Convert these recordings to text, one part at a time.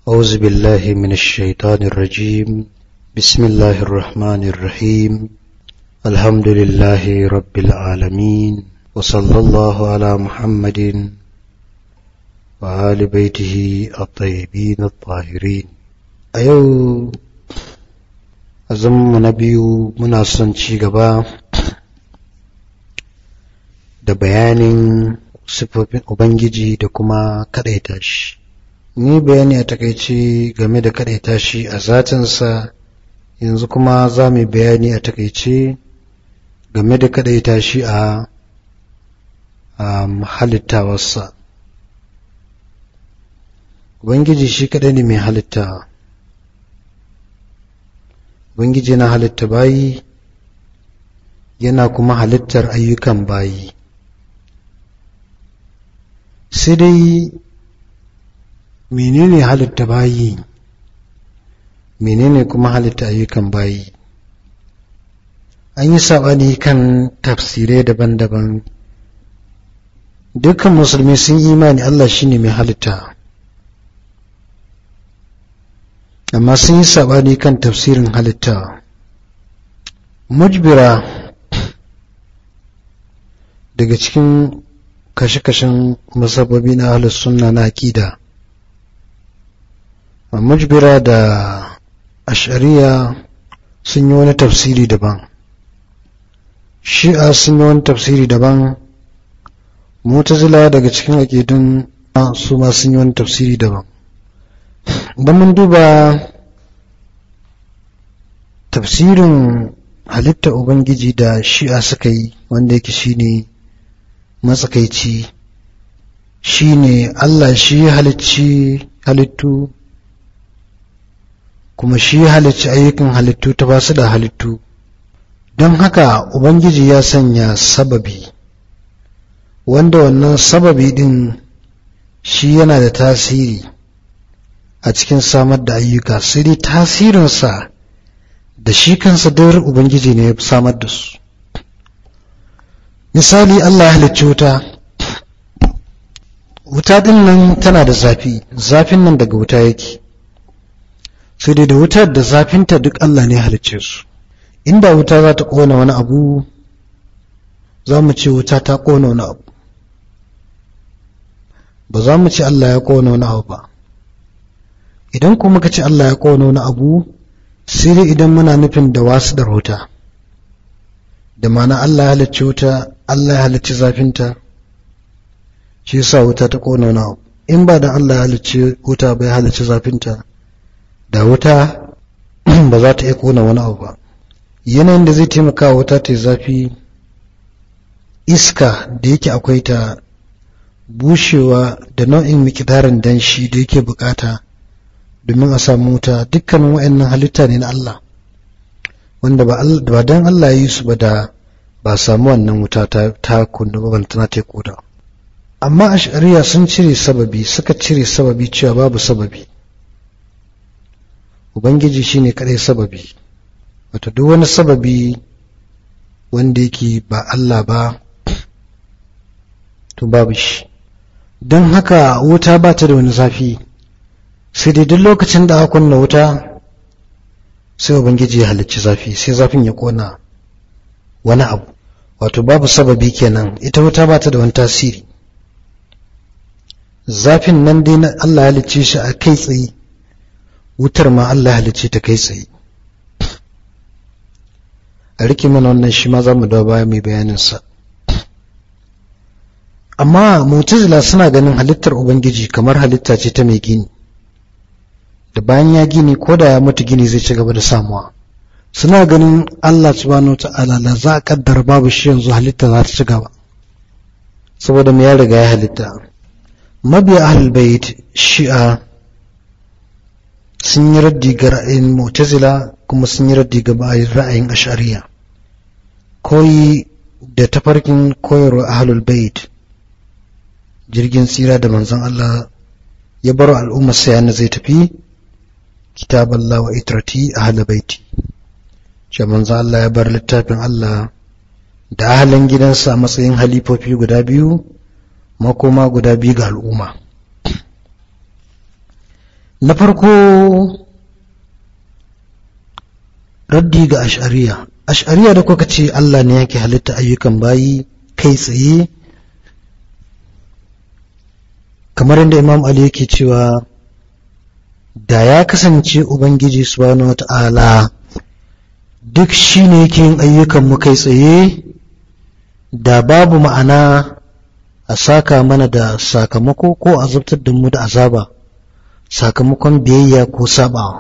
أعوذ بالله من الشيطان الرجيم. بسم الله الرحمن الرحيم. الحمد لله رب العالمين، وصلى الله على محمد وآل بيته الطيبين الطاهرين. أيو أزم نبيو مناسن شيغبا da bayanin sifofin Ubangiji da kuma kaɗaita shi. Ni bayani a takaice game da kaɗaita shi a zatinsa, yanzu kuma za mu bayani a takaice game da kaɗaita shi a halittawarsa. Ubangiji shi kaɗai ne mai halittawa. Ubangiji na halitta bayi, yana kuma halittar ayyukan bayi. Sai dai menene halitta bayi, menene kuma halitta ayyukan bayi? An yi saɓani kan tafsirai daban-daban. Dukkan musulmi sun imani Allah shine mai halitta, amma sun yi saɓani kan tafsirin halitta. Mujbira daga cikin kashe-kashen mazhabobi na ahlus sunna na aqida, mujbira da ash'ariya sun yi wani tafsiri daban, shi'a sun yi wani tafsiri daban, mu'tazila daga cikin aqidun su ma sun yi wani tafsiri daban. Idan mun duba tafsirin halitta ubangiji da shi'a suka yi, wanda yake shine matsakaici, shine Allah shi halicci halittu kuma shi halicci ayyukan halittu ta basu da halittu. Don haka Ubangiji ya sanya sababi, wanda wannan sababi din shi yana da tasiri a cikin samar da ayyuka, sai dai tasirinsa da shi kansa dawar Ubangiji ne ya samar da su. Misali, Allah ya halicci wuta. Wuta din nan tana da zafi, zafin nan daga wuta yake, sai dai da wutar da zafinta duk Allah ne halicce su. Inda wuta za ta ƙona wani abu, za mu ce wuta ta ƙona wani abu, ba za mu ce Allah ya ƙona wani abu ba. Idan kuma muka ce Allah ya ƙona wani abu, sai dai idan muna nufin da wasu da wuta, da ma'ana Allah ya halicci wuta, Allah ya halicci zafinta, shi yasa wuta ta ƙona wani abu. In ba da Allah ya halicci wuta ba, ya halicci zafinta, da wuta ba za ta iya ƙona wani abu ba. Yanayin da zai taimaka wuta ta yi zafi, iska da yake akwai ta, bushewa da nau'in miƙdarin danshi da yake bukata domin a samu wuta, dukkanin wa'annan halitta ne na Allah, wanda ba dan Allah ya yi su ba da ba samu wannan wuta ta kunna ba, tana ta koda. Amma ash'ariya sun cire sababi, suka cire sababi cewa babu sababi, Ubangiji shine kadai sababi. Wato duk wani sababi wanda yake ba Allah ba, to babu shi. Don haka wuta ba ta da wani zafi, sai dai duk lokacin da aka kunna wuta, sai Ubangiji ya halicci zafi, sai zafin ya kona wani abu. Wato babu sababi kenan, ita wuta ba ta da wani tasiri. Zafin nan dai na Allah ya halicce shi a kai tsaye, wutar ma Allah ya halicce ta kai tsaye. A rike mana wannan, shi ma za mu dawo baya mai bayaninsa. Amma Mu'tazila suna ganin halittar Ubangiji kamar halitta ce ta mai gini, da bayan ya gini, ko da ya mutu, gini zai ci gaba da samuwa. Suna ganin Allah subhanahu wa ta'ala la za a kaddara babu shi yanzu, halitta za ta ci gaba, saboda me ya riga ya halitta. Mabiya ahlul bait shi'a sun yi raddi ga ra'ayin Mu'tazila, kuma sun yi raddi ga ra'ayin ash'ariya. Koyi da tafarkin koyarwa ahlul bait, jirgin tsira da manzon Allah ya bar al'ummar sa yana zai tafi, kitaballah wa itrati ahlul baiti, ce manzon Allah ya bar littafin Allah da ahalin gidansa a matsayin halifofi guda biyu, makoma guda biyu ga al'umma. na farko raddi ga ash'ariya da kuka ce Allah ne yake halitta ayyukan bayi kai tsaye, kamar inda Imam Ali yake cewa da ya kasance Ubangiji subhanahu wata'ala duk shi ne yake yin ayyukan mu kai tsaye, da babu ma'ana a saka mana da sakamako ko a zubtar da mu da azaba sakamakon biyayya ko sabawa.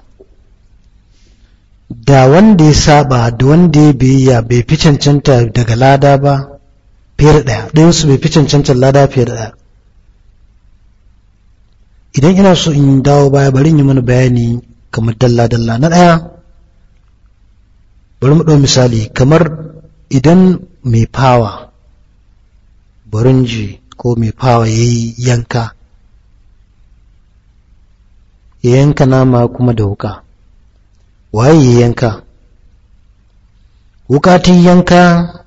Da wanda ya saba da wanda ya biyayya bai fi cancanta daga lada ba fiye da ɗaya, ɗayansu bai fi cancantar lada fiye da ɗaya. Idan ina so in dawo baya bari in yi mana bayani kamar dalla-dalla. Na ɗaya, bari mu ɗau misali kamar idan mai fawa burinji ko mai fawa ya yi yanka, ya yanka nama kuma da wuka. Waye ya yanka? Wuka ta yanka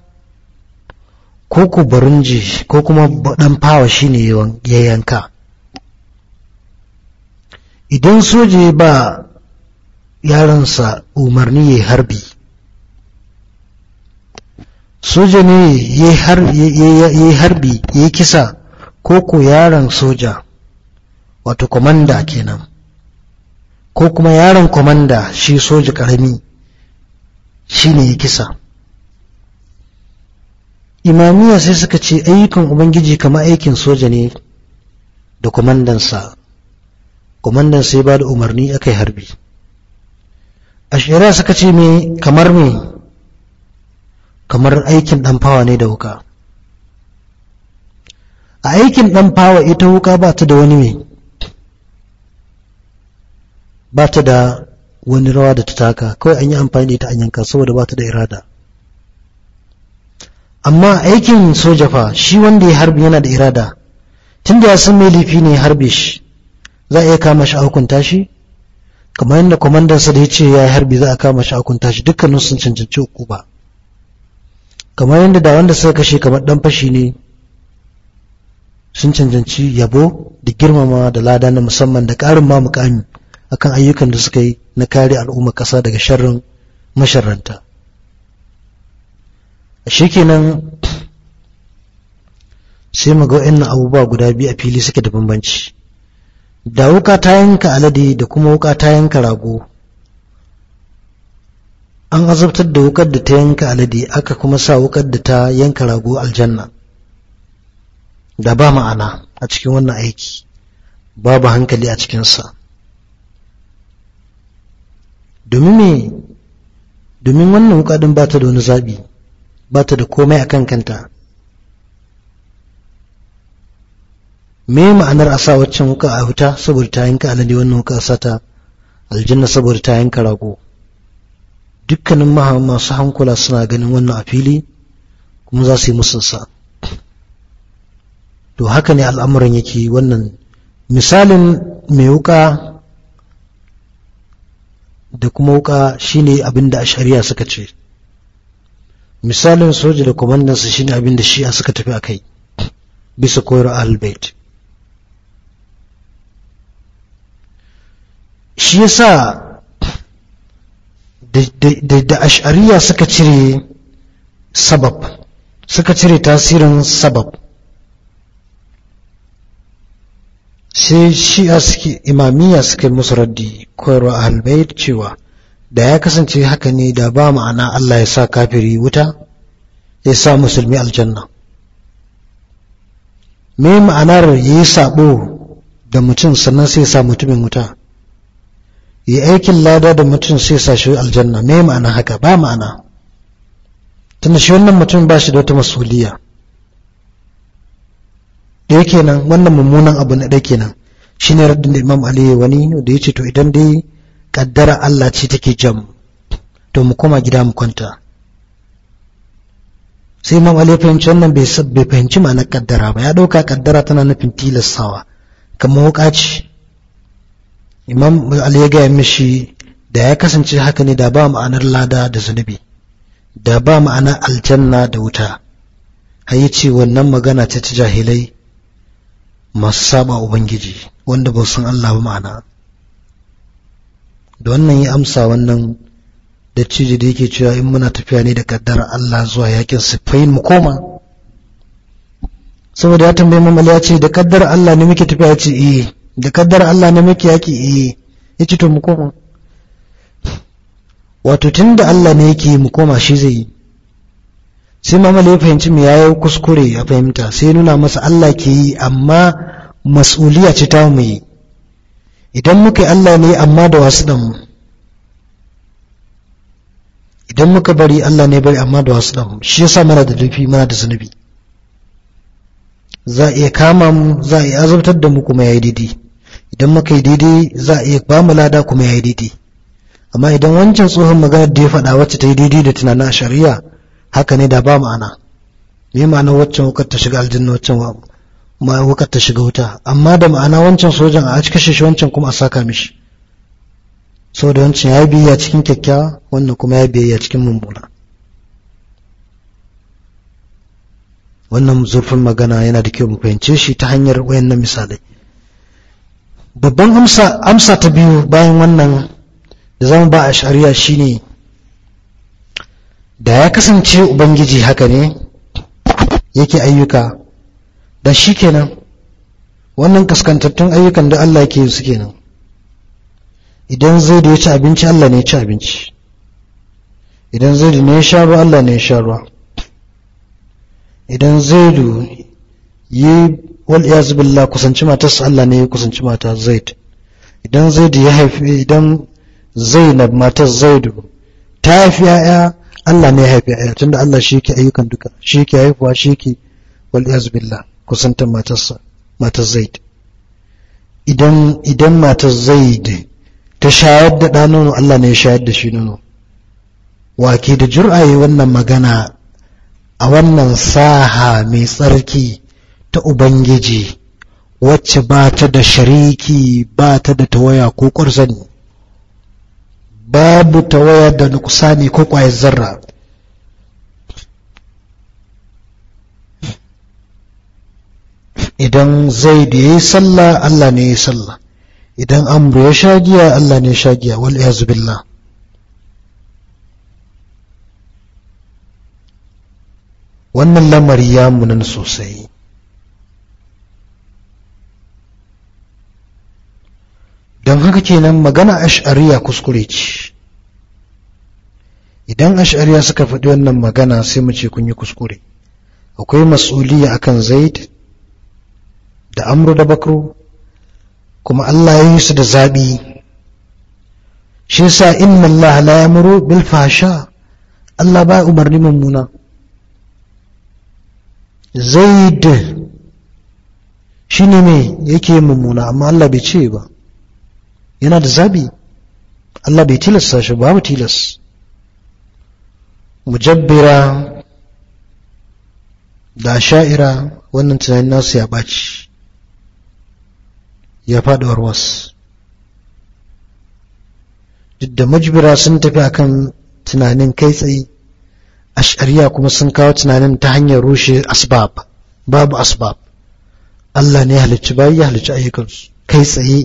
ko ku burinji ko kuma ɗan fawa shi ne ya yanka. Idan soja ba yaransa umarni ya harbi, soja ne ya harbi ya kisa ko ko yaron soja wato komanda kenan, ko kuma yaron komanda shi soja karami shi ne ya kisa. Imamiya sai suka ce ayyukan Ubangiji kama aikin soja ne da komandansa, komandan sai ba da umarni aka yi harbi. Ash'ariya suka ce kamar aikin ɗan fawa ne da wuka. A aikin ɗan fawa ita wuka ba ta da wani rawa da ta taka, kawai an yi amfani da ita an yanka saboda ba ta da irada. Amma aikin soja fa shi wanda ya harbi yana da irada, tunda ya san mai laifi ne ya harbe shi, za a iya kama shi a hukunta shi, kamar yadda kwamandansa da ya ce ya yi harbi za a kama shi a hukunta shi, dukkanin sun cancanci hukuma. Kamar yadda da wanda suka kashe kamar dan fashi ne sun cancanci yabo da girmama da lada na musamman da ƙarin ma mukami akan ayyukan da suka yi na kare al'ummar ƙasa daga sharrin masharranta. Shikenan sai mu ga wa'annan abubuwa guda biyu a fili suke da bambanci. Da wuka ta yanka alade da kuma wuka ta yanka rago, an azabtar da wukar da ta yanka alade aka kuma sa wukar da ta yanka rago aljanna. Da ba ma'ana a cikin wannan aiki, babu hankali a cikinsa. Domin wannan wuka din ba ta da wani zaɓi, ba ta da komai a kan kanta. Me ma'anar a sa waccan wuka a wuta saboda ta yanka alade, wannan wuka a sata aljanna saboda ta yanka rago? Dukkanin masu hankula suna ganin wannan a fili kuma za su yi musunsa. To haka ne al'amuran yake. Wannan misalin mai wuka da kuma wuka shine abin da ash'ariya suka ce. Misalin soja da komandansa shine abin da shi'a suka tafi a kai bisa koyar al-bait. Shi yasa da ash'ariya suka cire sabab, suka cire tasirin sabab, sai shi'a suke imamiyya suka yi musu raddi koyarwa ahlul bait cewa da ya kasance haka ne da ba ma'ana Allah ya sa kafiri wuta ya sa musulmi aljanna. Me ma'anar yi sabo da mutum sannan sai ya sa mutumin wuta, yi aikin lada da mutum sai ya sa shi aljanna? Me ma'ana haka? Ba ma'ana, tunda shi wannan mutum ba shi da wata masuliya. ɗaya kenan, wannan mummunan abu na ɗaya kenan. Shi ne raddin da Imam Ali wani da ya ce to idan dai kaddara Allah ce take jam, to mu koma gida mu kwanta. Sai Imam Ali ya fahimci wannan bai fahimci ma'anar kaddara ba, ya ɗauka kaddara tana nufin tilastawa kamar wuƙa ce. Imam Ali ya gaya mishi da ya kasance haka ne da ba ma'anar lada da zunubi, da ba ma'anar aljanna da wuta. Har ya ce wannan magana ce ta jahilai masu saba Ubangiji wanda ba san Allah ba ma'ana. da wannan ya amsa wannan da ciji da yake cewa in muna tafiya ne da kaddar Allah zuwa yakin Siffin mu koma, saboda ya tambaye Mamal ya ce da kaddar Allah ne muke tafiya, ya ce eh. Da kaddar Allah ne muke yaki, eh. Ya ce to mu koma. Wato tunda Allah ne yake mu koma shi zai yi. Sai Mamal ya fahimci me yayi kuskure ya fahimta, sai nuna masa Allah ke yi amma mas'uliya ce ta mu yi. Idan muka yi Allah ne amma da wasu dan mu, idan muka bari Allah ne bari amma da wasu dan mu, shi yasa mana da laifi, mana da zunubi. Za a iya kama mu, za a iya azabtar da mu kuma yayi daidai. Idan muka yi daidai za a iya ba mu lada kuma yayi daidai. Amma idan wancan tsohon maganar da ya faɗa wacce ta yi daidai da tunanin a shari'a, haka ne da ba ma'ana. Me ma'ana waccan wukar ta shiga aljanna, waccan wukar ta shiga wuta, amma da ma'ana wancan sojan a kashe shi, wancan kuma a saka mishi. Saboda wancan ya biyayya cikin kyakkyawa, wannan kuma ya biyayya cikin mummuna. Wannan zurfin magana yana da kyau mu fahimce shi ta hanyar wayannan misalai. Babban amsa ta biyu bayan wannan da zamu ba a shari'a shine, da ya kasance Ubangiji haka ne yake ayyuka, da shi kenan wannan kaskantattun ayyukan da Allah yake su kenan. Idan zai da ya ci abinci, Allah ne ya ci abinci. Idan zai da ne ya sha ruwa, Allah ne ya sha ruwa. Idan zaidu yi wal iyaz billah kusanci matarsa, Allah ne ya kusanci mata Zaid. Idan zaidu ya haifi, idan Zainab matar Zaidu ta haifi ya'ya, Allah ne ya haifi ya'ya, tunda Allah shi yake ayyukan duka, shi yake haifuwa, shi yake wal iyaz billah kusantar matarsa, matar Zaid. Idan matar Zaid ta shayar da ɗa nono, Allah ne ya shayar da shi nono. Wake da jur'aye wannan magana a wannan saha mai tsarki ta Ubangiji, wacce ba ta da shariki, ba ta da tawaya ko ƙwarzani, babu tawaya da nukusani ko ƙwayar zarra. Idan Zaid ya yi sallah, Allah ne ya yi sallah. Idan Amru ya sha giya, Allah ne ya sha giya, wal iyazu billah. Wannan lamari ya munan sosai. Don haka kenan magana ash'ariya kuskure ce. Idan ash'ariya suka faɗi wannan magana sai mu ce kun yi kuskure. Akwai mas'uliyya akan Zaid da Amru da Bakru, kuma Allah ya yi su da zaɓi. Shi yasa inna Allah la yamuru bil fahsha, Allah ba umarni mummuna. Zaid shine me yake mummuna, amma Allah bai ce ba, yana da zabi. Allah bai tilasta shi, babu tilas. Mujabbira da sha'ira wannan tunanin nasu ya ɓaci, ya faɗi warwas. Duk da mujbira sun tafi akan tunanin kai tsaye, ash'ariya kuma sun kawo tunanin ta hanyar rushe asbab. Babu asbab, Allah ne ya halicci bayi, ya halicci ayyukansu kai tsaye.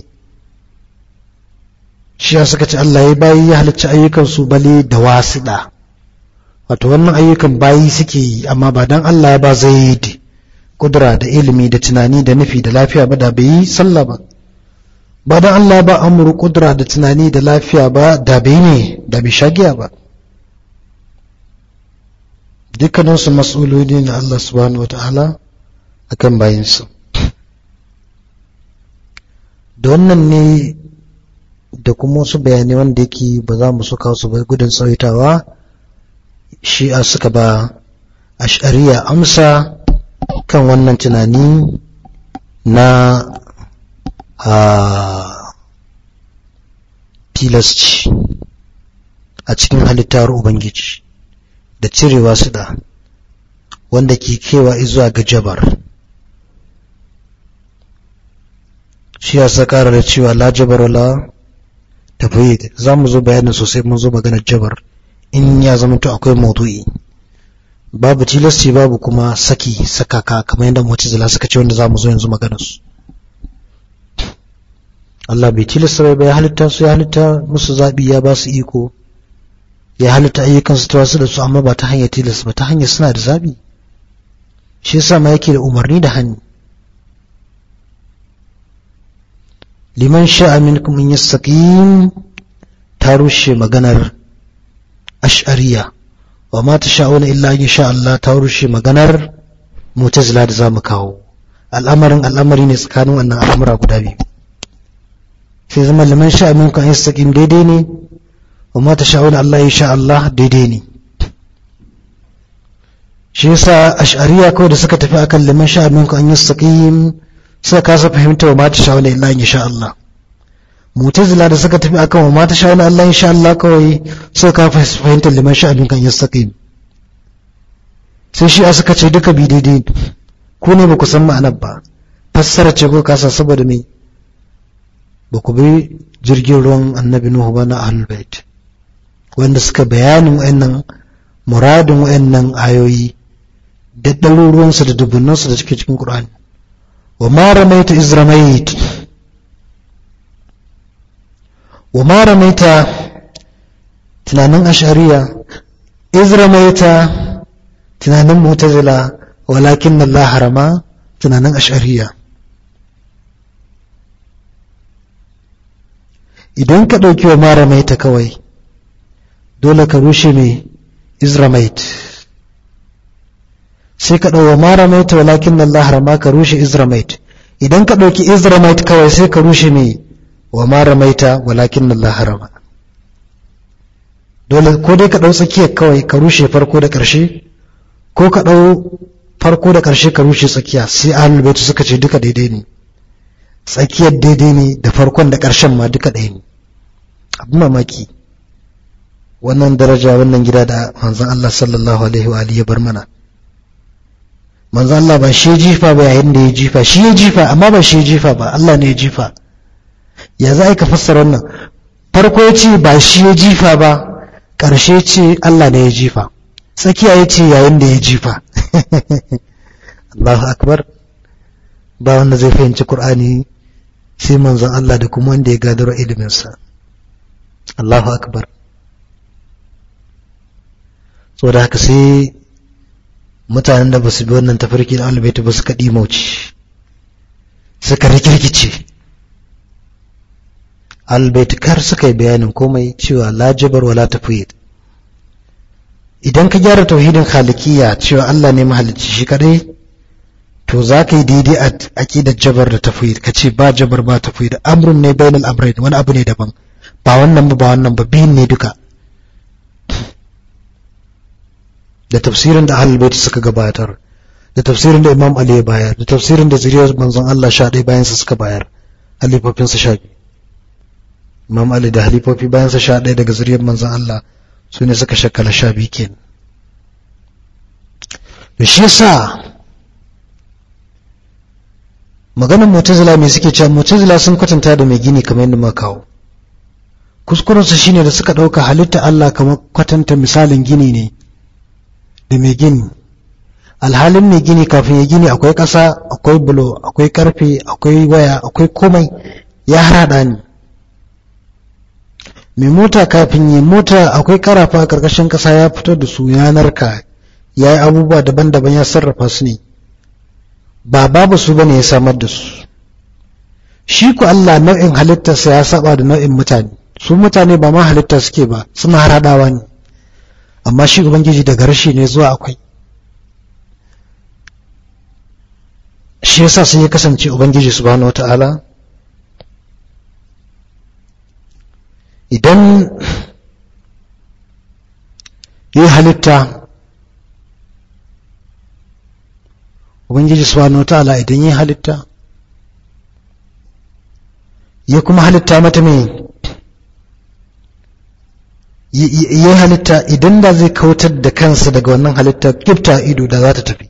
Shi ya suka ce Allah ya bayi, ya halicci ayyukansu bale da wasiɗa. Wato wannan ayyukan bayi suke yi, amma ba dan Allah ya ba Zaid kudura da ilimi da tunani da nufi da lafiya ba, da bai yi sallah ba. Ba dan Allah ba Amru kudura da tunani da lafiya ba, da bai ne, da bai shagiya ba. Dukkaninsu mas'uloli ne Allah subhanahu wa ta'ala a kan bayinsu. Da wannan ne da kuma wasu bayanai wanda yake ba za mu suka su ba gudun tsawaitawa, shi'a suka ba ash'ariya amsa kan wannan tunani na tilasci a cikin halittar Ubangiji da cirewa su da wanda ke kewa izuwa ga jabar. Shi ya sakara da cewa la jabar wala tafwid. Za mu zo bayanin sosai, mun zo maganar jabar in ya zama to akwai maudu'i. Babu tilasci, babu kuma sakaka kamar yadda Mu'tazila suka ce, wanda za mu zo yanzu maganar su. Allah bai tilasta ba ya halitta su, ya halitta musu zaɓi, ya ba su iko, ya halitta ayyukansu ta wasu da su, amma ba ta hanyar tilasta ba, ta hanyar suna da zaɓi. Shi yasa ma yake da umarni da hannu. Liman sha'a minkum in yastaqim ta rushe maganar ash'ariya, wa ma tasha'una illa an yasha Allah ta rushe maganar mu'tazila da zamu kawo. Al'amari ne tsakanin wannan al'amura guda biyu. Sai zama liman sha'a minkum in yastaqim daidai ne, wa ma tasha'una Allah yasha Allah daidai ne. Shi yasa ash'ariya kawai da suka tafi akan liman sha'a minkum an yastaqim suka kasa fahimta wa ma tasha'una illa an yasha Allah. Mu'tazila da suka tafi akan wa ma tasha'una Allah insha Allah kawai suka kasa fahimta liman sha'a minkum an yastaqim. Sai shi suka ce duka bi daidai, ku ne ba ku san ma'anar ba, fassara ce ko kasa saboda me ba ku bi jirgin ruwan annabi Nuhu ba na Ahlul Bait, wanda suka bayanin wa'annan muradin wa'annan ayoyi da ɗaruruwansu da dubbunansu da suke cikin Qur'ani. Wa ma ramaita iz ramait, wa ma ramaita tunanin ash'ariya, iz ramaita tunanin mu'tazila, walakin Allah harama tunanin ash'ariya. Idan ka ɗauki wa ma ramaita kawai dole ka rushe mai iz ramait, sai ka ɗau wa ma ramaita walakin Allah harama ka rushe iz ramait. Idan ka ɗauki iz ramait kawai sai ka rushe mai wa ma ramaita walakin Allah harama. Dole ko dai ka ɗau tsakiyar kawai ka rushe farko da ƙarshe, ko ka ɗau farko da ƙarshe ka rushe tsakiya. Sai Ahlul Bait suka ce duka daidai ne, tsakiyar daidai ne da farkon da ƙarshen ma duka ɗaya ne. Abin mamaki wannan daraja, wannan gida da manzon Allah sallallahu alaihi wa alihi ya bar mana. Manzon Allah ba shi ya jifa ba yayin da ya jifa, shi ya jifa amma ba shi ya jifa ba, Allah ne ya jifa. Ya za ka fassara wannan? Farko ya ce ba shi ya jifa ba, ƙarshe ce Allah ne ya jifa, tsakiya ya ce yayin da ya jifa. Allahu akbar. Ba wanda zai fahimci Qur'ani sai manzon Allah da kuma wanda ya gadaro iliminsa. Allahu akbar. Saboda haka sai mutanen da ba su bi wannan tafarki da Ahlul Bait ba suka dimauci, suka rikirkice. Ahlul Bait kar suka yi bayanin komai cewa la jabar wala tafwid. Idan ka gyara tauhidin khaliqiyya cewa Allah ne mahalicci shi kadai, to za ka yi daidai a aqidar jabar da tafwid, ka ce ba jabar ba tafwid, amrun ne bainal amrayn, wani abu ne daban, ba wannan ba wannan ba, biyun ne duka. Da tafsirin da Ahlul Bait suka gabatar, da tafsirin da Imam Ali ya bayar, da tafsirin da zuriyar manzon Allah 11 bayan sa suka bayar, halifofin sa 12. Imam Ali da halifofi bayan sa 11 daga zuriyar manzon Allah su ne suka shakkala 12 kenan. Da shi yasa maganar Mu'tazila me suke cewa? Mu'tazila sun kwatanta da mai gini kamar yadda muka kawo. Kuskurensu shine da suka ɗauka halitta Allah kamar kwatanta misalin gini ne da mai gini. Alhalin mai gini kafin ya gini akwai ƙasa, akwai bulo, akwai ƙarfe, akwai waya, akwai komai, ya harada ne. Mai mota kafin yi mota akwai ƙarafa a ƙarƙashin ƙasa, ya fito da su, ya narka, ya yi abubuwa daban-daban, ya sarrafa su ne, ba babu su bane ya samar da su. Shi ku Allah nau'in halittarsa ya saba da nau'in mutane. Su mutane ba ma halitta suke ba, suna haradawa ne, amma shi Ubangiji daga rashi ne zuwa akwai. Shi yasa sai ya kasance Ubangiji subhanahu wata'ala idan yi halitta, Ubangiji subhanahu wata'ala idan yi halitta ya kuma halitta mata mai ya halitta, idan da zai kautar da kansa daga wannan halitta kifta ido da za ta tafi.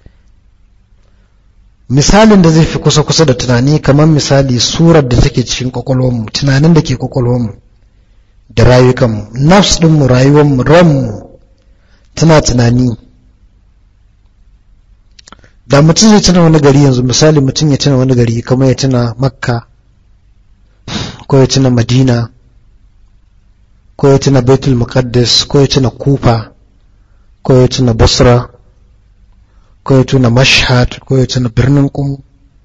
Misalin da zai fi kusa-kusa da tunani kamar misali surar da take cikin kwakwalwarmu, tunanin da ke kwakwalwarmu da rayukanmu, nafs ɗinmu, rayuwarmu, ranmu tana tunani. Da mutum zai tuna wani gari yanzu, misali mutum ya tuna wani gari kamar ya tuna Makka, ko ya tuna Madina, ko ya tuna Baitul Muqaddas, ko ya tuna Kufa, ko ya tuna Basra, ko ya tuna Mashhad, ko ya tuna birnin Qum,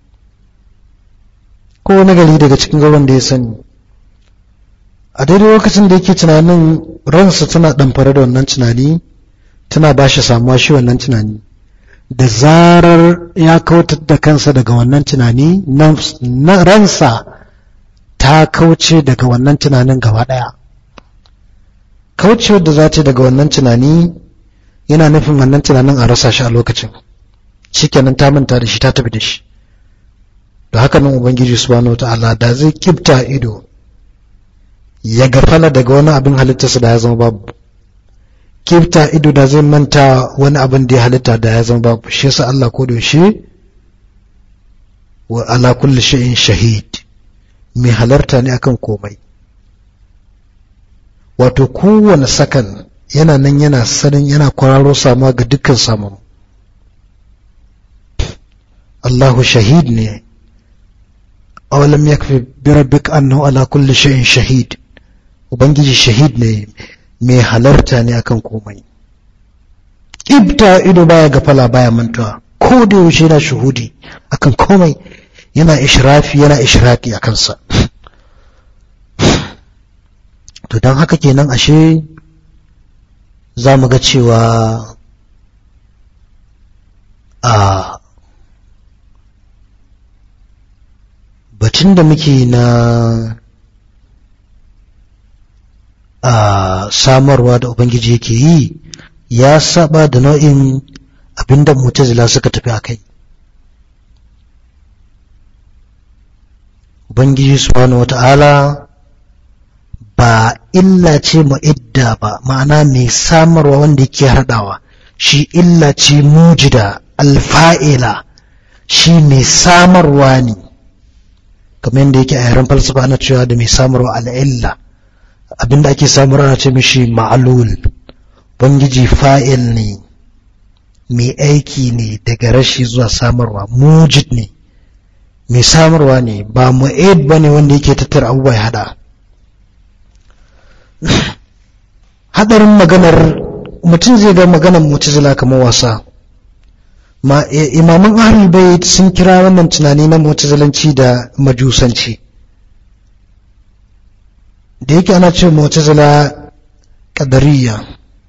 ko wani gari daga cikin gaban da ya sani. A daidai lokacin da yake tunanin, ransa tana ɗamfare da wannan tunani, tana ba shi samuwa shi wannan tunani. Da zarar ya kautar da kansa daga wannan tunani, na ransa ta kauce daga wannan tunanin gaba ɗaya. Kaucewar da za ta daga wannan tunani yana nufin wannan tunanin a rasa shi a lokacin. Shikenan ta manta da shi, ta tafi da shi. Da haka nan Ubangiji subhanahu wata'ala da zai kibta ido ya gafala daga wani abin halittarsa da ya zama babu. Kibta ido da zai manta wani abin da ya halitta da ya zama babu. Shi yasa Allah ko da yaushe wa ala kulli shay'in shahid, mai halarta ne akan komai. Wato kowane sakan yana nan yana sanin, yana kwararo samuwa ga dukkan samun. Allahu shahid ne. awalam yakfi bi rabbika annahu ala kulli shay'in shahid. Ubangiji shahid ne, mai halarta ne akan komai. Ibta ido baya gafala, baya mantuwa, ko da yaushe yana shuhudi akan komai, yana ishrafi, yana ishraqi akan sa. To dan haka kenan ashe za mu ga cewa batun da muke na samarwa da Ubangiji yake yi ya saba da nau'in abinda Mu'tazila suka tafi a kai. Ubangiji subhanahu wata'ala ba illa ce mu'idda ba, ma'ana mai samarwa wanda yake haɗawa, shi illa ce mujida alfa'ila, shi mai samarwa ne, kamar yadda yake a yaren falsafa ana cewa da mai samarwa al'illa, abinda ake samarwa ana ce mishi ma'alul. Ubangiji fa'il ne, mai aiki ne daga rashi zuwa samarwa, mujid ne, mai samarwa ne, ba mu'id ba ne wanda yake tattara abubuwa ya haɗa. Hadarin maganar mutum zai ga maganar Mu'tazila kamar wasa. Imaman Ahlul Bayt sun kira wannan tunani na Mu'tazilanci da majusanci. Da yake ana ce Mu'tazila qadariyya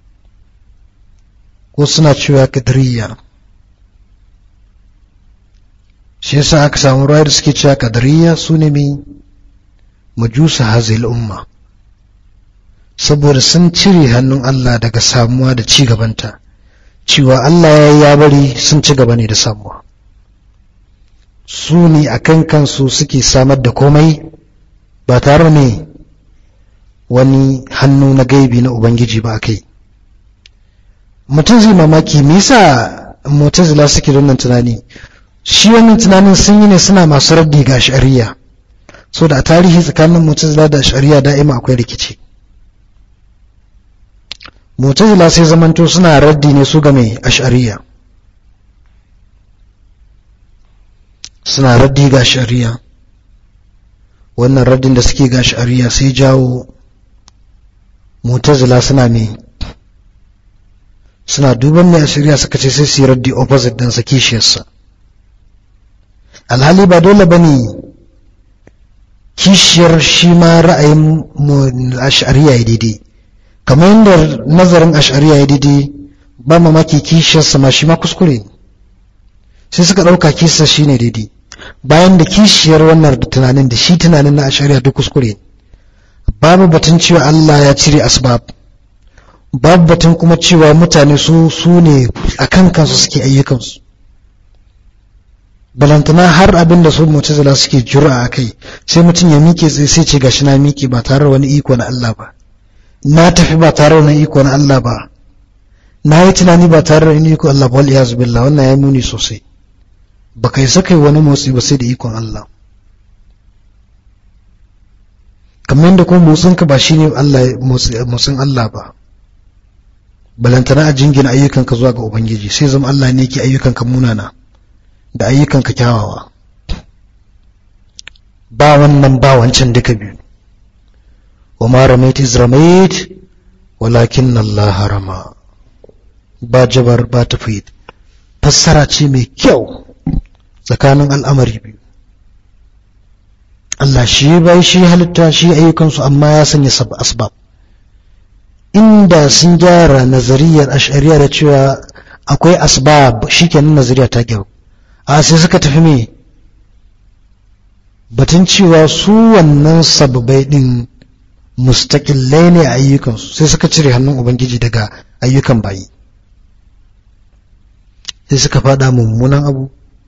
ko suna cewa qadariyya. Shi yasa aka samu ruwaya da suke cewa qadariyya sune mai majusa hazil umma, saboda sun cire hannun Allah daga samuwa da ci gabanta, cewa Allah ya bari sun ci gaba ne da samuwa. Su ne a kan kansu suke samar da komai ba tare ne wani hannu na gaibi na Ubangiji ba kai. Mutum zai mamaki me yasa Mu'tazila suke da wannan tunani. Shi wannan tunanin sun yi ne suna masu raddi ga Ash'ariyya, so da a tarihi tsakanin Mu'tazila da Ash'ariyya da'ima akwai rikici. Mu'tazila sai zamanto suna raddi ne su ga mai Ash'ariyya, suna raddi ga Ash'ariyya. Wannan raddin da suke ga Ash'ariyya sai jawo Mu'tazila suna duban mai Ash'ariyya suka ce sai su yi raddi opposite din sa, kishiyarsa. Alhali ba dole bane kishiyar shi ma ra'ayin Ash'ariyya ya daidai, kamar yadda nazarin Ash'ariyya ya daidai, ba mamaki kishiyarsa ma shi ma kuskure ne, sai suka ɗauka kishiyar shi ne daidai, bayan da kishiyar wannan tunanin da shi tunanin na Ash'ariyya duk kuskure ne. Babu batun cewa Allah ya cire asbab, babu batun kuma cewa mutane su ne a kan kansu suke ayyukansu, balantana har abin da su Mu'tazila suke jura a kai, sai mutum ya miƙe sai ce gashi na miƙe ba tare da wani iko na Allah ba, na tafi ba tare da wani iko na Allah ba, na yi tunani ba tare da wani iko Allah ba, wal iyaz billah. Wannan ya muni sosai, ba kai sakai wani motsi ba sai da ikon Allah, kamar yadda kuma motsinka ba shine Allah, motsin Allah ba, balantana a jingina ayyukanka zuwa ga Ubangiji, sai zama Allah ne yake ayyukanka munana da ayyukanka kyawawa. Ba wannan ba wancan duka biyu. wa ma ramaita iz ramait walakin Allah rama. Ba jabar ba tafid, fassara ce mai kyau tsakanin al'amari biyu. Allah shi bai shi halitta shi ayyukansu, amma ya sanya asbab. Inda sun gyara nazariyar ash'ariya da cewa akwai asbab, shikenan nazariya ta gyaru. A sai suka tafi me batun cewa su wannan sababai din mustaqillai ne a ayyukansu, sai suka cire hannun ubangiji daga ayyukan bayi, sai suka fada mummunan abu.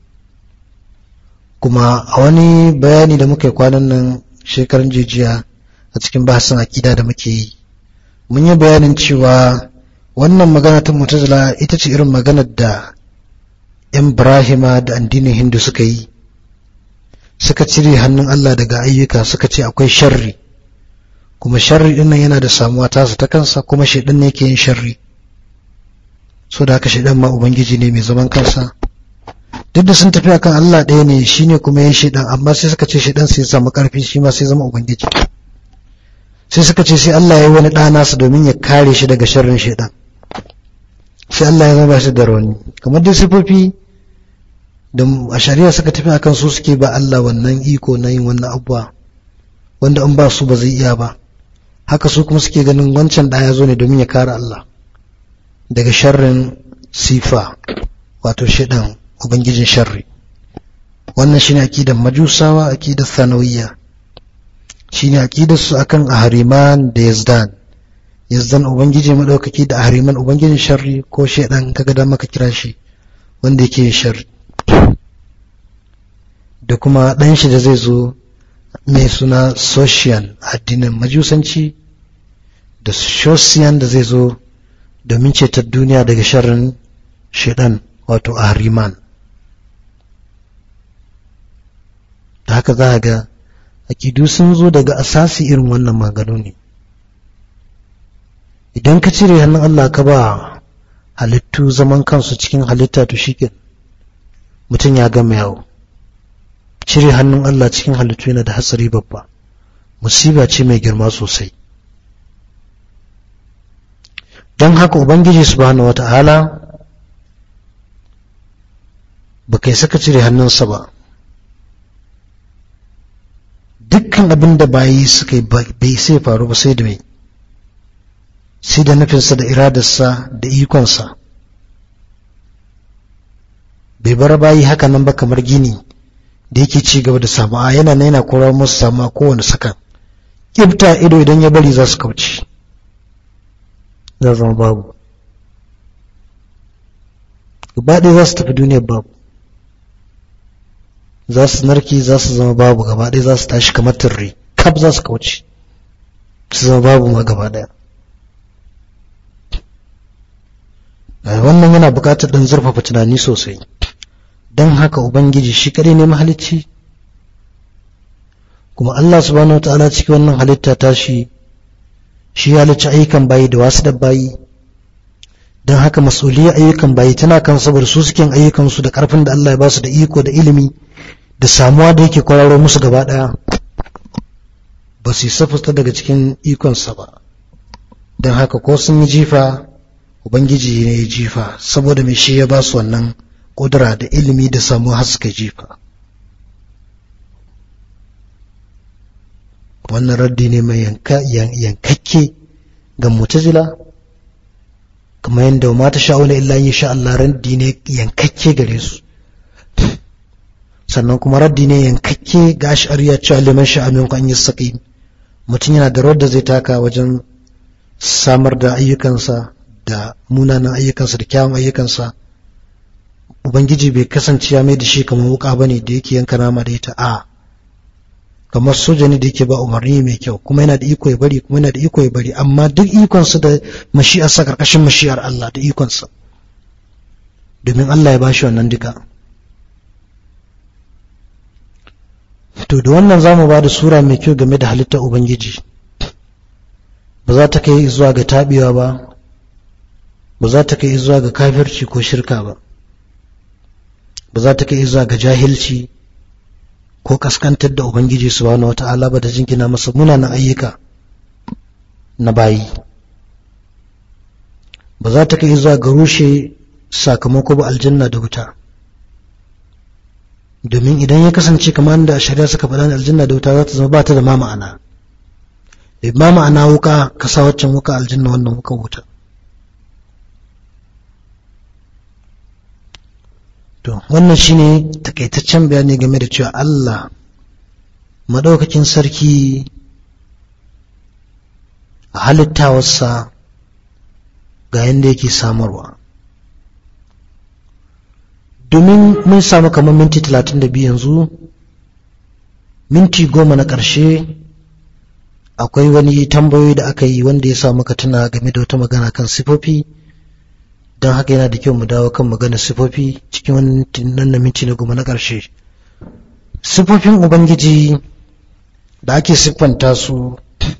Kuma a wani bayani da muka yi kwanan nan shekaran jijiya a cikin bahasin akida da muke yi, mun yi bayanin cewa wannan magana ta Mu'tazila ita ce irin maganar da ‘yan Ibrahima da addinin Hindu suka yi, suka cire hannun Allah daga ayyuka, suka ce akwai sharri, kuma sharri ɗin nan yana da samuwa tasa ta kansa, kuma shaidan ne yake yin sharri. So da haka shaidan ma ubangiji ne mai zaman kansa. Duk da sun tafi akan Allah ɗaya ne, shine kuma yin shaidan, amma sai suka ce shaidan sai ya samu ƙarfi, shi ma sai zama ubangiji. Sai suka ce sai Allah ya yi wani ɗa nasa domin ya kare shi daga sharrin shaidan, sai Allah ya zama shi da rauni. Kamar dai sifofi da a shari'a suka tafi akan su suke ba Allah wannan iko na yin wannan abuwa wanda in ba su ba zai iya ba. Haka su kuma suke ganin wancan ɗa ya zo ne domin ya kare Allah daga sharrin sifa, wato shaidan, ubangijin sharri. Wannan shine aqidar majusawa, aqidar sanawiyya, shine aqidar su akan ahriman da yazdan ubangiji madaukaki, da ahriman ubangijin sharri ko shaidan kaga da maka kira shi, wanda yake sharri. Da kuma dan shi da zai zo mai suna Soshian, addinin majusanci, da Shosian da zai zo domin cetar duniya daga sharrin shaidan, wato ahriman. Da haka za a ga akidu sun zo daga asasi irin wannan magano ne. Idan ka cire hannun Allah ka ba halittu zaman kansu cikin halitta, to shike mutum ya gama yawo. Cire hannun Allah cikin halittu yana da hatsari babba, musiba ce mai girma sosai. Don haka ubangiji subhanahu wata'ala ba kai saka cire hannunsa ba. Dukkan abin da bayi suka yi bai sai faru ba sai da mai, sai da nufinsa da iradarsa da ikonsa. Bai bar bayi haka nan ba kamar gini da yake ci gaba da samuwa, yana na yana korar musu samuwa kowane sakan. Kibta ido idan ya bari za su kauce, za zama babu, gaba ɗaya za su tafi duniyar babu, za su narke, za su zama babu gaba ɗaya, za su tashi kamar turri, kaf za su kauce su zama babu ma gaba ɗaya. Wannan yana buƙatar ɗan zurfafa tunani sosai. Don haka ubangiji shi kaɗai ne mahalicci, kuma Allah subhanahu wataala cikin wannan halitta ta shi ya halicci ayyukan bayi da wasu da bayi. Don haka mas'uliyar ayyukan bayi tana kan, saboda su suke ayyukansu da ƙarfin da Allah ya ba su, da iko da ilimi da samuwa da yake kwararo musu gaba ɗaya, ba su yi safusta daga cikin ikonsa ba. Don haka ko sun yi jifa, ubangiji ne ya jifa, saboda mai shi ya ba su wannan ƙudura da ilimi da samuwa har suka jifa. Wannan raddi ne mai yankakke ga Mu'tazila, kamar yadda ma ta sha'una illa in sha Allah, raddi ne yankakke gare su. Sannan kuma raddi ne yankakke ga Ash'ariyya, cewa liman sha'a minkum an yastaqim, mutum yana da rawar da zai taka wajen samar da ayyukansa, da munanan ayyukansa da kyawun ayyukansa. Ubangiji bai kasance ya mai da shi kamar wuka bane da yake yanka nama da ita, a kamar soja ne da yake ba umarni mai kyau, kuma yana da iko ya bari, kuma yana da iko ya bari, amma duk ikonsa da mashi'arsa karkashin mashi'ar Allah da ikonsa, domin Allah ya bashi wannan duka. To da wannan zamu ba da sura mai kyau game da halittar ubangiji. Ba za ta kai zuwa ga tabewa ba, ba za ta kai zuwa ga kafirci ko shirka ba, ba za ta kai zuwa ga jahilci ko kaskantar da ubangiji subhanahu wata'ala ba, da jingina masa munanan ayyuka. na bayi, ba za ta kai zuwa ga rushe sakamako ba aljanna da wuta. Domin idan ya kasance kamar da shari'a suka faɗa da aljanna da wuta za ta zama ba ta da ma ma'ana. Ma ma'ana wuka ka sa waccan wuka aljanna wannan wuka wuta. To wannan shine takaitaccen bayani game da cewa Allah madaukakin sarki a halittawarsa ga yanda yake samarwa. Domin mun samu kamar minti 32 yanzu, minti 10 na ƙarshe akwai wani tambayoyi da aka yi wanda ya sa muka tuna game da wata magana kan sifofi, don haka yana da kyau mu dawo kan maganar sifofi cikin wannan minti na 10 na ƙarshe. Sifofin Ubangiji da ake siffanta su,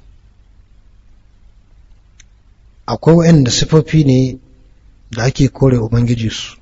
akwai waɗanda sifofi ne da ake kore Ubangiji su.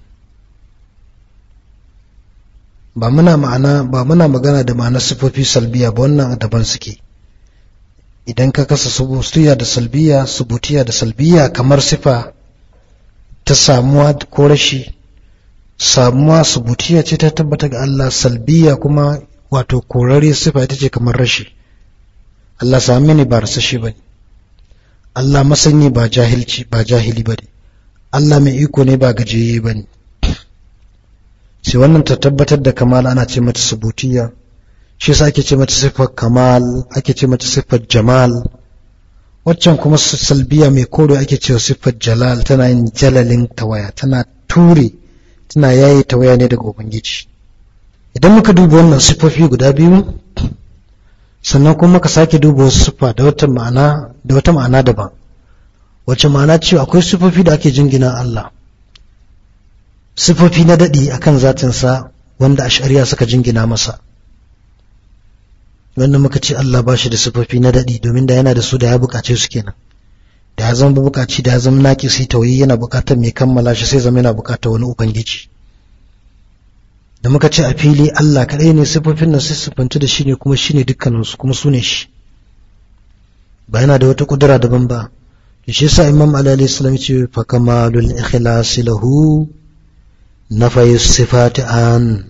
Ba muna magana da ma'ana sifofi salbiya ba, wannan daban suke. Idan ka kasa subutiya da salbiya, subutiya da salbiya kamar sifa ta samuwa ko rashi, samuwa subutiya ce ta tabbata ga Allah, salbiya kuma wato korare sifa ita ce kamar rashi. Allah sami ne ba rasashi bane, Allah masanyi ba jahili bane, Allah mai iko ne ba gajiyayye bane. Sai wannan ta tabbatar da kamal ana ce mata subutiya, shi yasa ake ce mata sifar kamal, ake ce mata sifar jamal. Waccan kuma salbiya mai kore ake cewa sifar jalal, tana yin jalalin tawaya, tana yayi tawaya ne daga Ubangiji. Idan muka duba wannan sifofi guda biyu, sannan kuma muka sake duba wasu sifa da wata ma'ana daban. Wacce ma'ana cewa akwai sifofi da ake jingina Allah, sifofi na daɗi akan zatinsa wanda ash'ariya suka jingina masa. Wanda muka ce Allah ba shi da sifofi na daɗi, domin da yana da su da ya buƙace su kenan. Da ya zama buƙaci, da ya zama naƙisi tawayi, yana buƙatar mai kammala shi, sai zama yana buƙatar wani Ubangiji. Da muka ce a fili Allah kaɗai ne sifofin nan sai sifantu da shi ne, kuma shi ne dukkaninsu, kuma su ne shi. Ba yana da wata ƙudura daban ba. Shi yasa Imam Ali alayhi salam ce fa kamalul ikhlasi lahu nafayu sifati an.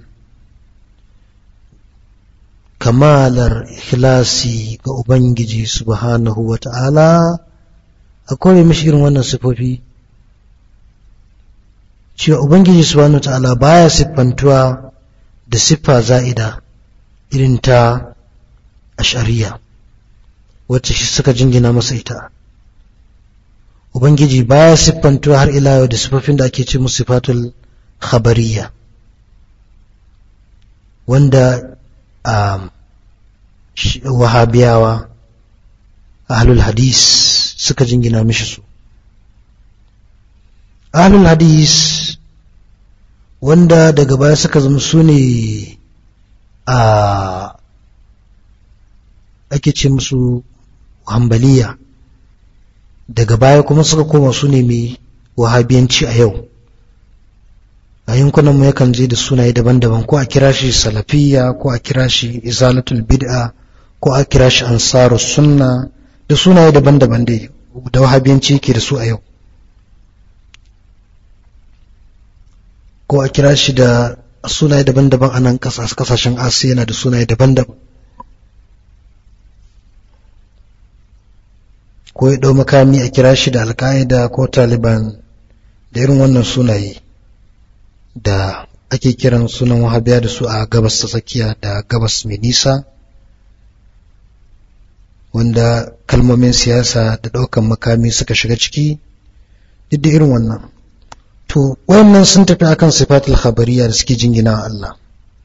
Kamalar ikhlasi ga Ubangiji subhanahu wa ta'ala a kore mishi irin wannan sifofi, cewa Ubangiji subhanahu wa ta'ala baya siffantuwa da siffa za'ida irin ta ash'ariya wacce shi suka jingina masa ita. Ubangiji baya siffantuwa har ila yau da siffofin da ake ce musu sifatul khabariya, wanda wahabiyawa ahlul hadis suka jingina mishi su. Ahlul hadis wanda daga baya suka zama su ne ake ce musu hambaliya, daga baya kuma suka koma su ne mai wahabiyanci a yau. A yankunan mu yakan je da sunaye daban-daban, ko a kira shi salafiyya, ko a kira shi izalatul bid'a, ko a kira shi ansarus sunna, da sunaye daban-daban dai da wahabiyanci ke da su a yau. Ko a kira shi da sunaye daban-daban a nan kasashen Asiya, yana da sunaye daban-daban. Ko ya ɗau makami a kira shi da Al-Qaeda ko Taliban, da irin wannan sunaye da ake kiran sunan wahabiya da su a gabas ta tsakiya da gabas mai nisa, wanda kalmomin siyasa da ɗaukan makami suka shiga ciki, duk da irin wannan. To wayannan sun tafi akan sifatul khabariya da suke jingina Allah,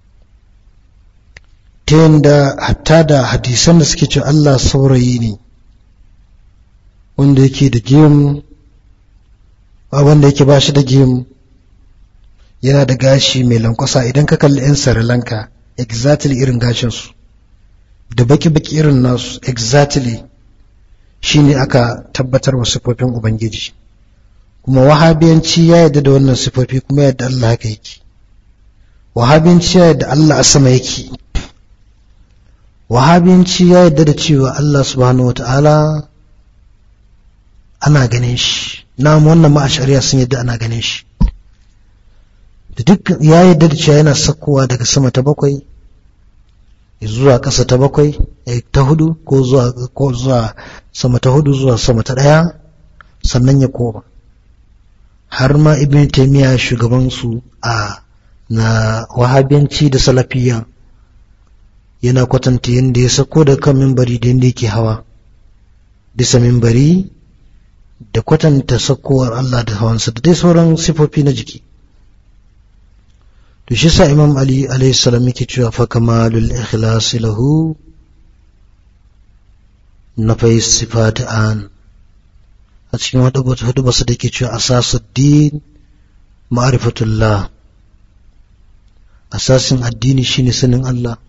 ta yanda hatta da hadisan da suke cewa Allah saurayi ne, wanda yake da gem, wanda yake ba shi da gem, yana da gashi mai lankwasa. Idan ka kalli 'yan Sri Lanka, exactly irin gashinsu da baki-baki irin nasu, exactly shi ne aka tabbatar wa sifofin Ubangiji. Kuma wahabiyanci ya yarda da wannan sifofi, kuma yadda Allah haka yake. Wahabiyanci ya yarda Allah a sama yake. Wahabiyanci ya yarda da cewa Allah subhanahu wata'ala ana ganin shi. Na wannan ma a shari'a sun yadda ana ganin shi. Da duk ya yadda da cewa yana sakkowa daga sama ta 7 zuwa ƙasa ta 7 ta 4 ko zuwa sama ta 4 zuwa sama ta 1 sannan ya koma. Har ma Ibn Taymiyyah shugaban su na wahabiyanci da salafiyya yana kwatanta yadda ya sako da kan mimbari da yadda yake hawa bisa mimbari da kwatanta sakowar Allah da hawansa da dai sauran sifofi na jiki. To shi sa Imam Ali alayhi salam yake cewa fa kamalul ikhlas lahu nafai sifat an, a cikin wata hudu basu da yake cewa asasuddin ma'rifatullah, asasin addini shine sanin Allah,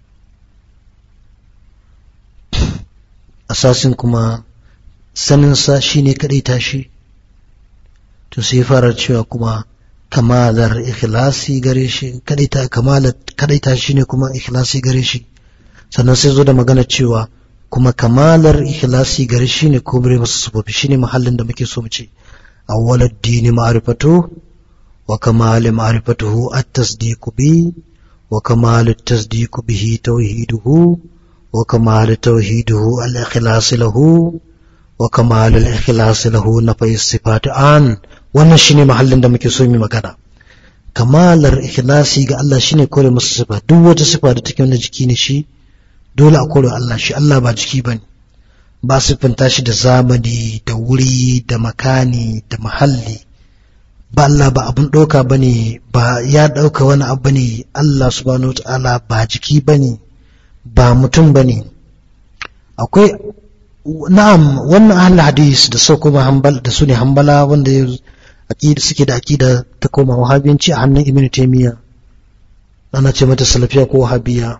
asasin kuma saninsa shine kadaita shi. To sai fara cewa kuma kamalar ikhlasi gare shi, kadaita shi ne kuma ikhlasi gare shi. Sannan sai zo da magana cewa kuma kamalar ikhlasi gare shi ne ko bare masa sababi, shine mahallin da muke so mu ce awwalud dini ma'rifatu wa kamal ma'rifatuhu at-tasdiq bi wa kamal at-tasdiq bihi tauhiduhu wa kamal tauhiduhu al-ikhlas lahu wa kamal al-ikhlas lahu nafai sifat an. Wannan shine mahallin da muke so mu magana. Kamalar ikhlasi ga Allah shine kore masa sifa, duk wata sifa da take wanda jiki ne shi dole a kore Allah shi. Allah ba jiki bane, ba siffanta shi da zamani da wuri da makani da mahalli. Ba Allah ba abun ɗauka bane, ba ya ɗauka wani abu bane. Allah subhanahu wataala ba jiki bane, ba mutum bane. Akwai na'am wannan ahlul hadis da su kuma hanbal da su ne hanbala wanda suke da aqida ta koma wahabiyanci a hannun Ibn Taymiyyah, ana ce mata salafiya ko wahabiya.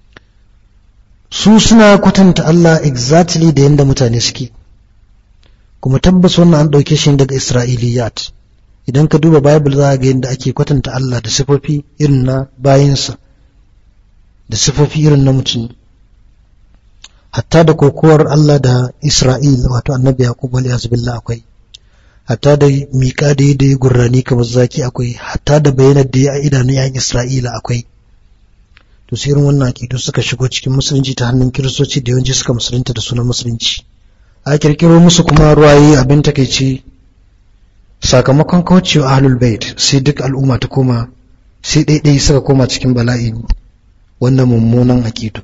Su suna kwatanta Allah exactly da yanda mutane suke, kuma tabbas wannan an dauke shi daga Isra'iliyat. Idan ka duba Bible za ka ga yanda ake kwatanta Allah da sifofi irin na bayinsa da sifofi irin na mutum. Hatta da kokowar Allah da Isra'il wato annabi Yaqub alayhi billah akwai, hatta da miƙa da ya gurrani kamar zaki akwai, hatta da bayanar da ya a idanun yayin Isra'ila akwai. To sai irin wannan aƙidu suka shigo cikin musulunci ta hannun kiristoci da yawanci suka musulunta da sunan musulunci. A kirkiro musu kuma ruwaye abin takeici, sakamakon kaucewa ahlul bait sai duk al'umma ta koma, sai ɗaiɗai suka koma cikin bala'i wannan mummunan aƙidu.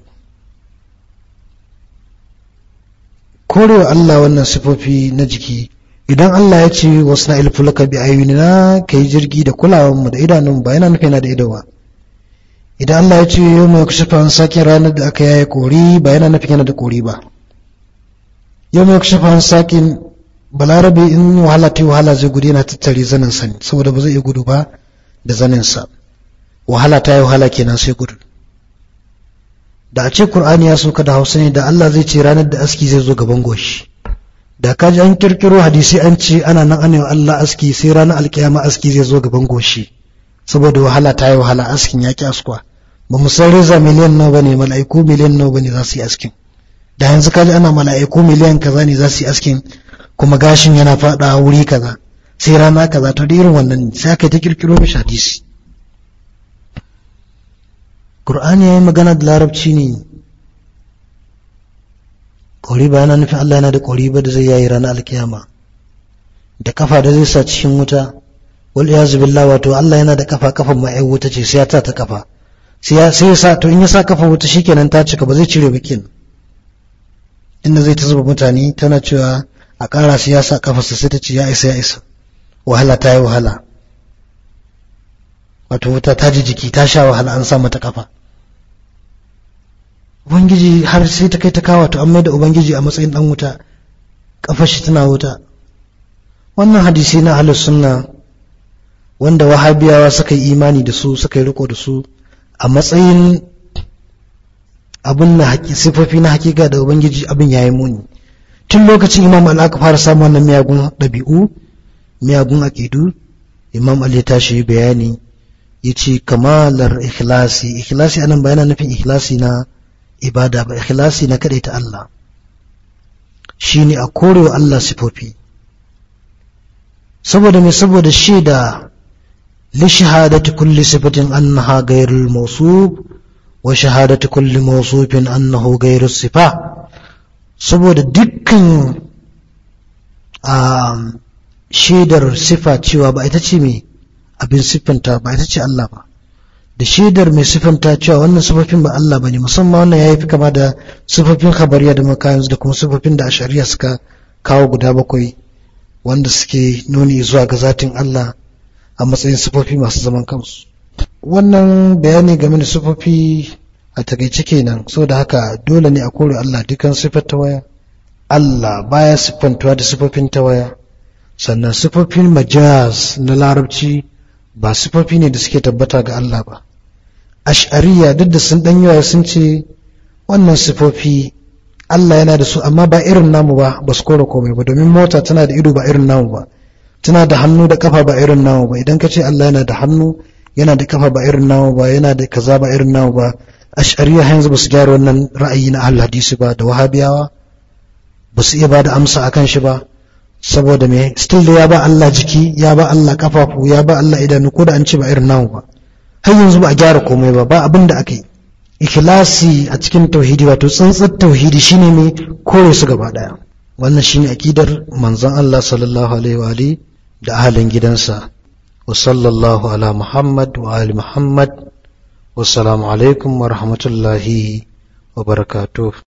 Korewa Allah wannan sifofi na jiki, idan Allah ya ce wasu na ilfulaka bi ayyunina ka yi jirgi da kulawanmu da idanunmu, ba yana nufi yana da ido ba. Idan Allah ya ce yau mai kushafa an sake ranar da aka yaye kori, ba yana nufi yana da kori ba. Yau mai kushafa an sake balarabe in wahala ta wahala zai gudu yana tattare zanin sa ne, saboda ba zai iya gudu ba da zanin sa. Wahala ta yi wahala kenan sai gudu. Da a ce Qur'ani ya sauka da Hausa ne, da Allah zai ce ranar da aski zai zo gaban goshi. Da kaji an kirkiro hadisi an ce ana nan ana Allah aski sai ranar alkiyama aski zai zo gaban goshi, saboda wahala ta yi wahala askin ya ki askuwa. Ba mu san reza miliyan nawa bane, mala'iku miliyan nawa bane za su yi askin. Da yanzu kaji ana mala'iku miliyan kaza ne za su yi askin, kuma gashin yana fada wuri kaza sai rana kaza. To da irin wannan sai aka ta kirkiro mishi hadisi. Qur'ani yayi magana da larabci ne. Kori ba yana nufin Allah yana da kori ba da zai yayi ranar alkiyama, da kafa da zai sa cikin wuta. Wal iyazu billah, wato Allah yana da kafa, kafan ma ai wuta ce sai ya ta kafa, sai ya sa, to in ya sa kafa wuta shikenan ta cika, ba zai cire bikin. Inda zai ta zuba mutane tana cewa a ƙara sai ya sa kafarsa, sai ta ce ya isa ya isa, wahala ta yi wahala. Wato wuta ta ji jiki, ta sha wahala, an sa mata kafa. Ubangiji har sai ta kai ta kawo, to an mai da Ubangiji a matsayin dan wuta, kafar shi tana wuta. Wannan hadisi na ahlus sunna wanda wahabiyawa suka yi imani da su, suka yi riko da su a matsayin abin na sifofi na hakika da Ubangiji, abin yayi muni. Tun lokacin Imam Ali aka fara samun wannan miyagun ɗabi'u, miyagun aqidu. Imam Ali ya tashi bayani, yace kamalar ikhlasi. Ikhlasi anan ba yana nufin ikhlasi na ibada ba, ikhlasi na ta Allah shine a korewa Allah sifofi, saboda me saboda shaida li shahadati kulli sifatin annaha ghayrul mawsuf wa shahadati kulli mawsufin annahu ghayrus sifa saboda dukkan shaidar sifa cewa ba ita ce mai abin siffanta ba ita ce Allah ba da shaidar mai siffanta cewa wannan sifofin ba Allah bane musamman wannan yayi fi kama da sifofin khabariya da makayansu da kuma sifofin da ashariya suka kawo guda 7 wanda suke nuni zuwa ga zatin Allah a matsayin sifofi masu zaman kansu wannan bayani game da sifofi a takeice kenan saboda haka dole ne a kore Allah dukan sifar tawaya Allah baya siffantuwa da sifofin tawaya sannan sifofin majaz na larabci ba sifofi ne da suke tabbata ga Allah ba ash'ariya duk da sun dan yawa sun ce wannan sifofi Allah yana da su amma ba irin namu ba ba su kore komai ba domin mota tana da ido ba irin namu ba tana da hannu da kafa ba irin namu ba idan ka ce Allah yana da hannu yana da kafa ba irin namu ba yana da kaza ba irin namu ba ash'ariya yanzu ba su gyara wannan ra'ayi na ahlul hadisi ba da wahabiyawa ba su iya ba da amsa akan shi ba saboda me still da ya ba Allah jiki ya ba Allah kafafu ya ba Allah idanu ko da an ce ba irin namu ba har yanzu ba a gyara komai ba abin da aka yi ikhlasi a cikin tauhidi wato tsantsar tauhidi shine mai kore su gaba daya wannan shine akidar manzon Allah sallallahu alaihi wa alihi da ahalin gidansa wa sallallahu ala Muhammad wa ali Muhammad wassalamu alaikum wa rahmatullahi wa barakatuh